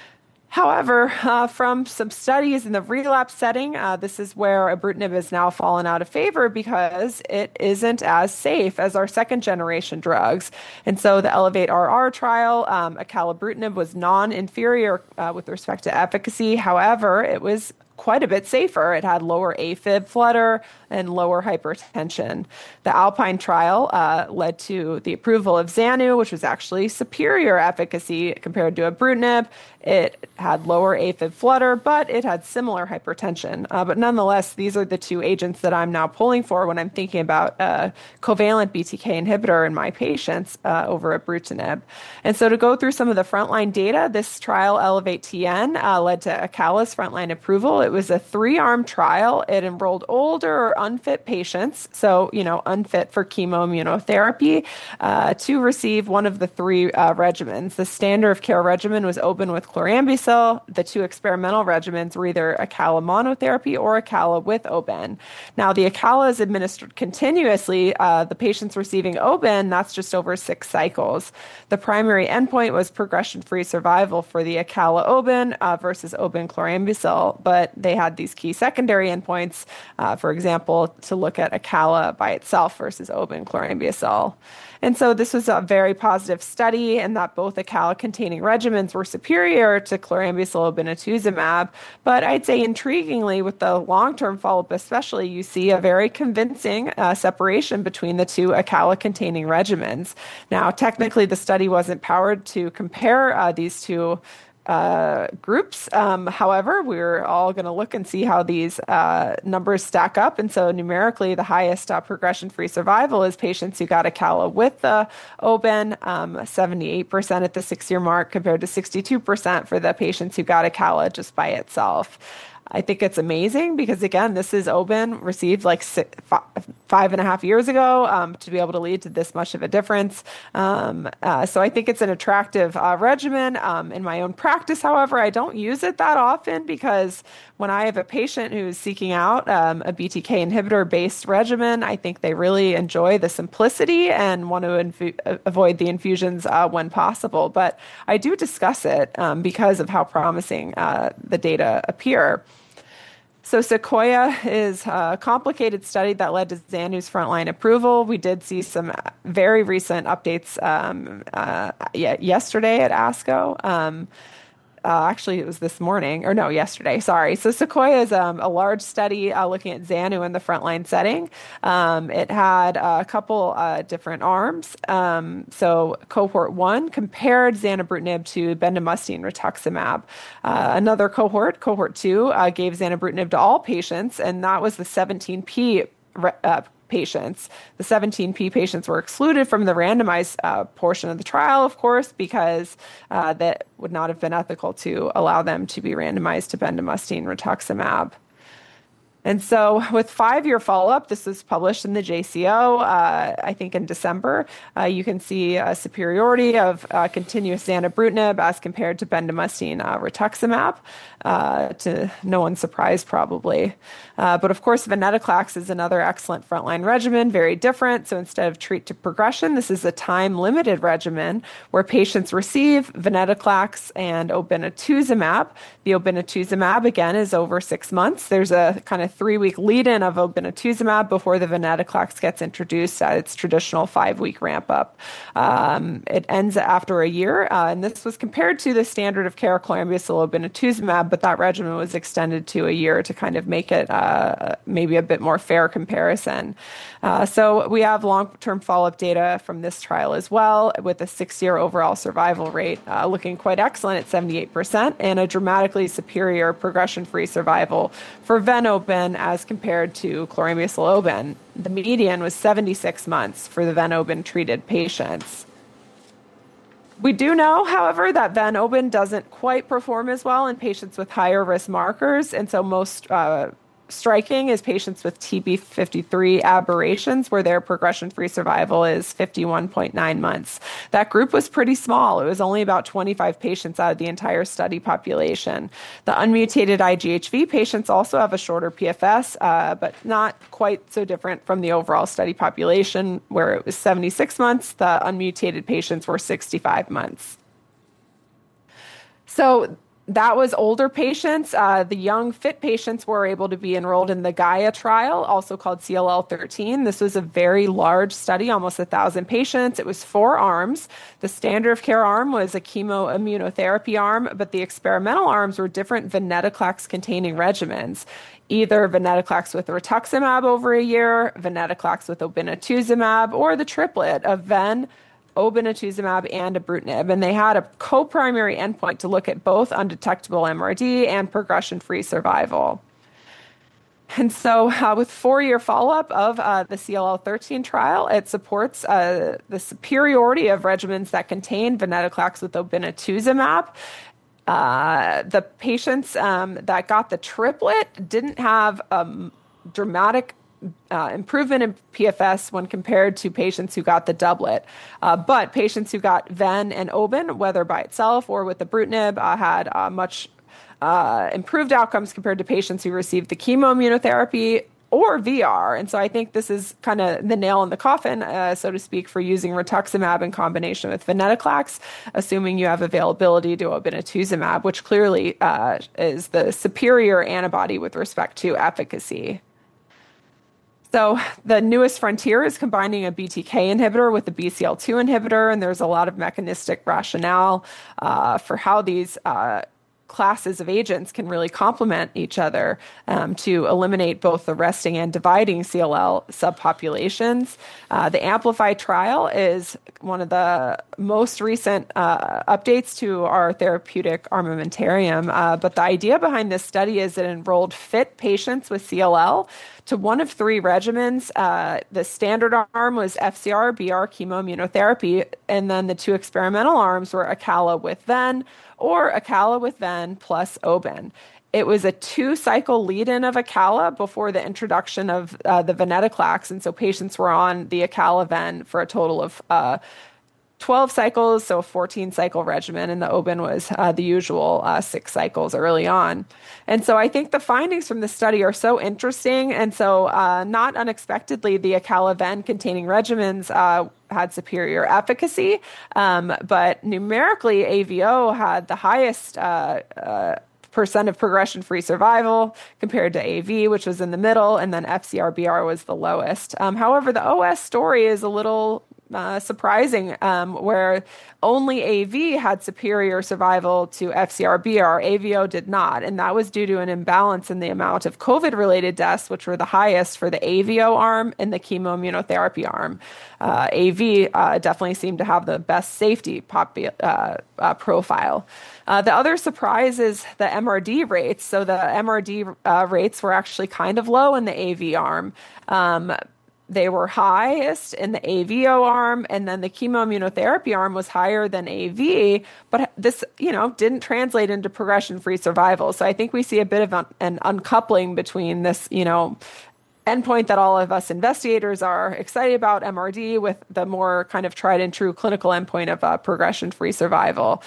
However, from some studies in the relapse setting, this is where ibrutinib has now fallen out of favor because it isn't as safe as our second-generation drugs. And so the Elevate-RR trial, acalabrutinib was non-inferior with respect to efficacy. However, it was quite a bit safer. It had lower AFib flutter and lower hypertension. The Alpine trial led to the approval of Xanu, which was actually superior efficacy compared to ibrutinib. It had lower AFib flutter, but it had similar hypertension. But nonetheless, these are the two agents that I'm now pulling for when I'm thinking about a covalent BTK inhibitor in my patients over ibrutinib. And so to go through some of the frontline data, this trial, Elevate-TN, led to Acala's frontline approval. It was a 3-arm trial. It enrolled older or unfit patients, so, unfit for chemoimmunotherapy, to receive one of the 3 regimens. The standard of care regimen was Oben with chlorambucil. The 2 experimental regimens were either Acala monotherapy or Acala with Oben. Now, the Acala is administered continuously. The patients receiving Oben, that's just over 6 cycles. The primary endpoint was progression-free survival for the Acala Oben versus Oben chlorambucil, but they had these key secondary endpoints, for example, to look at Acala by itself versus Oben chlorambucil. And so this was a very positive study in that both Acala-containing regimens were superior to chlorambucil obinutuzumab. But I'd say intriguingly, with the long-term follow-up especially, you see a very convincing separation between the 2 Acala-containing regimens. Now, technically, the study wasn't powered to compare these 2 groups. However, we're all going to look and see how these numbers stack up. And so numerically, the highest progression-free survival is patients who got Acala with the Oben, 78% at the 6-year mark compared to 62% for the patients who got Acala just by itself. I think it's amazing because, again, this is Oben received like 5.5 years ago to be able to lead to this much of a difference. So I think it's an attractive regimen. In my own practice, however, I don't use it that often because when I have a patient who's seeking out a BTK inhibitor-based regimen, I think they really enjoy the simplicity and want to avoid the infusions when possible. But I do discuss it because of how promising the data appear. So Sequoia is a complicated study that led to Zanu's frontline approval. We did see some very recent updates yesterday at ASCO. Actually, it was this morning, or no, yesterday, sorry. So Sequoia is a large study looking at Zanu in the frontline setting. It had a couple different arms. So cohort 1 compared zanubrutinib to bendamustine rituximab. Another cohort 2, gave zanubrutinib to all patients, and that was the 17P patients. The 17P patients were excluded from the randomized portion of the trial, of course, because that would not have been ethical to allow them to be randomized to bendamustine rituximab. And so with 5-year follow-up, this was published in the JCO, I think in December, you can see a superiority of continuous zanubrutinib as compared to bendamustine rituximab, to no one's surprise probably. But of course, venetoclax is another excellent frontline regimen, very different. So instead of treat to progression, this is a time-limited regimen where patients receive venetoclax and obinutuzumab. The obinutuzumab, again, is over 6 months. There's a kind of 3-week lead-in of obinutuzumab before the venetoclax gets introduced at its traditional 5-week ramp-up. It ends after a year, and this was compared to the standard of care chlorambucil obinutuzumab, but that regimen was extended to a year to kind of make it maybe a bit more fair comparison. So we have long-term follow-up data from this trial as well, with a 6-year overall survival rate looking quite excellent at 78%, and a dramatically superior progression-free survival for Ven-Oben as compared to chlorambucil Oben. The median was 76 months for the Ven-Oben treated patients. We do know, however, that Ven-Oben doesn't quite perform as well in patients with higher risk markers, and so most striking is patients with TP53 aberrations, where their progression-free survival is 51.9 months. That group was pretty small. It was only about 25 patients out of the entire study population. The unmutated IGHV patients also have a shorter PFS, but not quite so different from the overall study population, where it was 76 months. The unmutated patients were 65 months. So that was older patients. The young, fit patients were able to be enrolled in the Gaia trial, also called CLL13. This was a very large study, almost 1,000 patients. It was 4 arms. The standard of care arm was a chemoimmunotherapy arm, but the experimental arms were different venetoclax-containing regimens, either venetoclax with rituximab over a year, venetoclax with obinutuzumab, or the triplet of obinutuzumab and ibrutinib, and they had a co-primary endpoint to look at both undetectable MRD and progression-free survival. And so with 4-year follow-up of the CLL13 trial, it supports the superiority of regimens that contain venetoclax with obinutuzumab. The patients that got the triplet didn't have dramatic improvement in PFS when compared to patients who got the doublet. But patients who got Ven and Oben, whether by itself or with ibrutinib, had much improved outcomes compared to patients who received the chemoimmunotherapy or VR. And so I think this is kind of the nail in the coffin, so to speak, for using rituximab in combination with venetoclax, assuming you have availability to obinutuzumab, which clearly is the superior antibody with respect to efficacy. So the newest frontier is combining a BTK inhibitor with a BCL2 inhibitor, and there's a lot of mechanistic rationale for how these classes of agents can really complement each other to eliminate both the resting and dividing CLL subpopulations. The Amplify trial is one of the most recent updates to our therapeutic armamentarium, but the idea behind this study is it enrolled fit patients with CLL to one of 3 regimens. The standard arm was FCR, BR chemoimmunotherapy, and then the 2 experimental arms were Acala with Ven or Acala with Ven plus Oben. it was a 2-cycle lead-in of Acala before the introduction of the venetoclax. And so patients were on the Acala-Ven for a total of 12 cycles, so a 14-cycle regimen, and the Oben was the usual 6 cycles early on. And so I think the findings from the study are so interesting, and so not unexpectedly, the Acala-Ven containing regimens had superior efficacy, but numerically, AVO had the highest percent of progression-free survival compared to AV, which was in the middle, and then FCR-BR was the lowest. However, the OS story is a little surprising, where only AV had superior survival to FCR-BR, AVO did not, and that was due to an imbalance in the amount of COVID-related deaths, which were the highest for the AVO arm and the chemoimmunotherapy arm. AV definitely seemed to have the best safety profile. The other surprise is the MRD rates. So the MRD rates were actually kind of low in the AV arm. They were highest in the AVO arm, and then the chemoimmunotherapy arm was higher than AV, but this, didn't translate into progression-free survival. So I think we see a bit of an uncoupling between this, endpoint that all of us investigators are excited about, MRD, with the more kind of tried and true clinical endpoint of progression-free survival.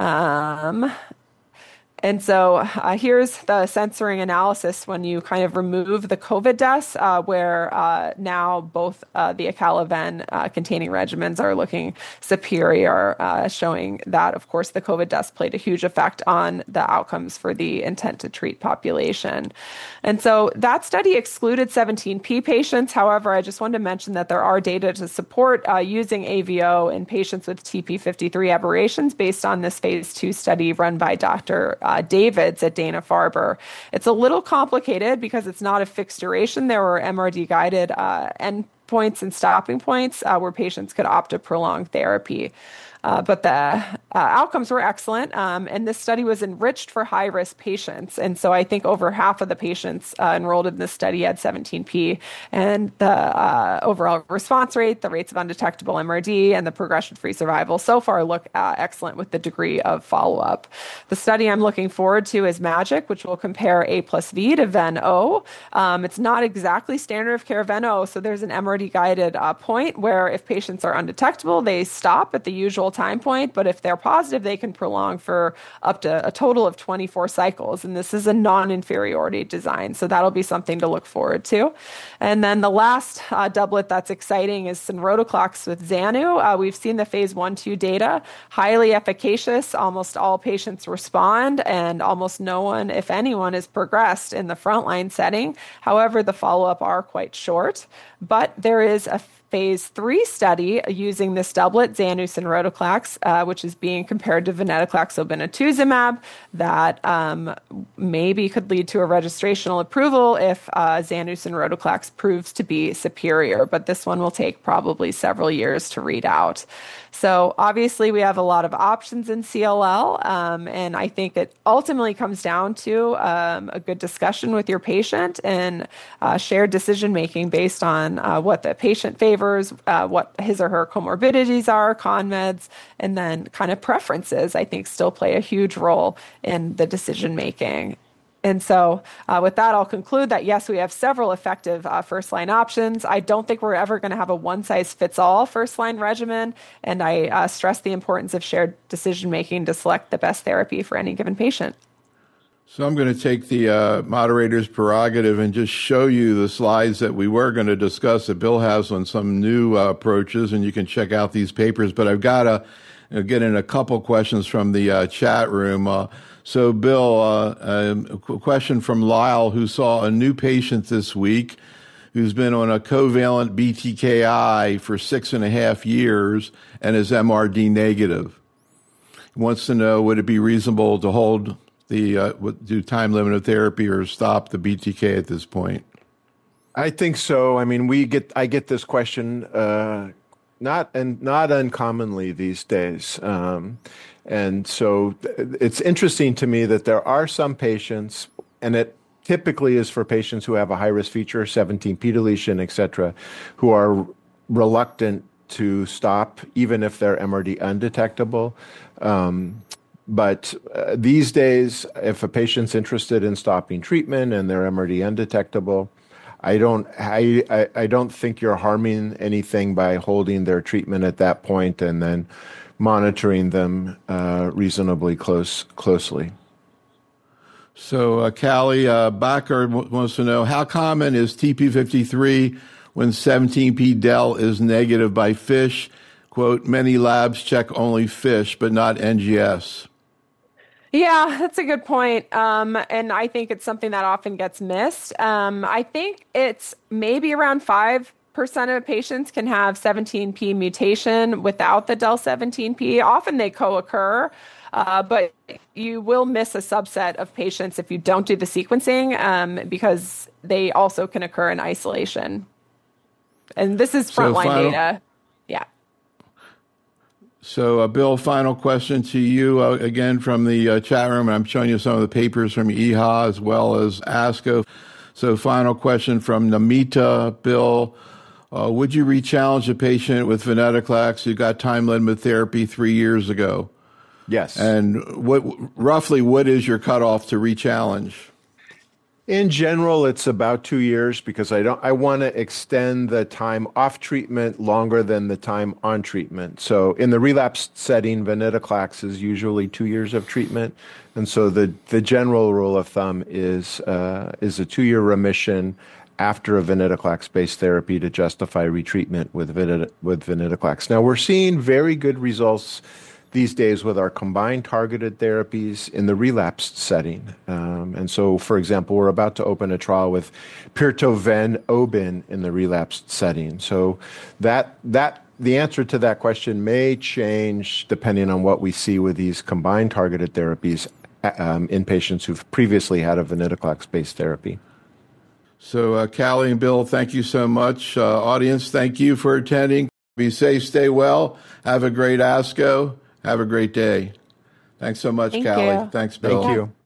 And so here's the censoring analysis when you kind of remove the COVID deaths, where now both the Acala-Ven containing regimens are looking superior, showing that, of course, the COVID deaths played a huge effect on the outcomes for the intent to treat population. And so that study excluded 17P patients. However, I just wanted to mention that there are data to support using AVO in patients with TP53 aberrations based on this phase 2 study run by Dr. Davids at Dana-Farber. It's a little complicated because it's not a fixed duration. There were MRD-guided endpoints and stopping points where patients could opt to prolonged therapy. But the outcomes were excellent, and this study was enriched for high-risk patients. And so I think over half of the patients enrolled in this study had 17P, and the overall response rate, the rates of undetectable MRD, and the progression-free survival so far look excellent with the degree of follow-up. The study I'm looking forward to is MAGIC, which will compare A plus V to Ven-O. It's not exactly standard of care Ven-O, so there's an MRD-guided point where if patients are undetectable, they stop at the usual time point, but if they're positive, they can prolong for up to a total of 24 cycles. And this is a non-inferiority design, so that'll be something to look forward to. And then the last doublet that's exciting is sonrotoclax with Xanu. We've seen the phase 1-2 data, highly efficacious. Almost all patients respond, and almost no one, if anyone, is progressed in the frontline setting. However, the follow-up are quite short, but there is a phase 3 study using this doublet, Xanu sonrotoclax, which is being compared to venetoclax obinutuzumab, that maybe could lead to a registrational approval if Xanu sonrotoclax proves to be superior. But this one will take probably several years to read out. So obviously we have a lot of options in CLL, and I think it ultimately comes down to a good discussion with your patient and shared decision-making based on what the patient favors, what his or her comorbidities are, con meds, and then kind of preferences, I think, still play a huge role in the decision-making. And so with that, I'll conclude that, yes, we have several effective first-line options. I don't think we're ever going to have a one-size-fits-all first-line regimen, and I stress the importance of shared decision-making to select the best therapy for any given patient. So I'm going to take the moderator's prerogative and just show you the slides that we were going to discuss that Bill has on some new approaches, and you can check out these papers. But I've got to get in a couple questions from the chat room. So, Bill, a question from Lyle, who saw a new patient this week who's been on a covalent BTKI for 6.5 years and is MRD negative. He wants to know, would it be reasonable to hold do time-limited therapy or stop the BTK at this point? I think so. I mean, I get this question not uncommonly these days. And so it's interesting to me that there are some patients, and it typically is for patients who have a high-risk feature, 17p deletion, et cetera, who are reluctant to stop, even if they're MRD undetectable. But these days, if a patient's interested in stopping treatment and they're MRD undetectable, I don't think you're harming anything by holding their treatment at that point and then monitoring them reasonably closely. So, Callie Bacher wants to know, how common is TP53 when 17p del is negative by FISH? Quote, many labs check only FISH, but not NGS. Yeah, that's a good point. And I think it's something that often gets missed. I think it's maybe around 5% of patients can have 17p mutation without the del 17p. Often they co-occur, but you will miss a subset of patients if you don't do the sequencing, because they also can occur in isolation. And this is frontline data. Yeah. So, Bill, final question to you again from the chat room. I'm showing you some of the papers from EHA as well as ASCO. So, final question from Namita. Bill, would you re-challenge a patient with venetoclax who got time-limited therapy 3 years ago? Yes. And roughly what is your cutoff to re-challenge? In general, it's about 2 years because I want to extend the time off treatment longer than the time on treatment. So in the relapsed setting, venetoclax is usually 2 years of treatment. And so the general rule of thumb is a 2-year remission after a venetoclax-based therapy to justify retreatment with venetoclax. Now, we're seeing very good results these days with our combined targeted therapies in the relapsed setting. And so, for example, we're about to open a trial with pirtobrutinib in the relapsed setting. So the answer to that question may change depending on what we see with these combined targeted therapies in patients who've previously had a venetoclax-based therapy. So, Callie and Bill, thank you so much. Audience, thank you for attending. Be safe, stay well. Have a great ASCO. Have a great day. Thanks so much, Callie. You. Thanks, Bill. Thank you.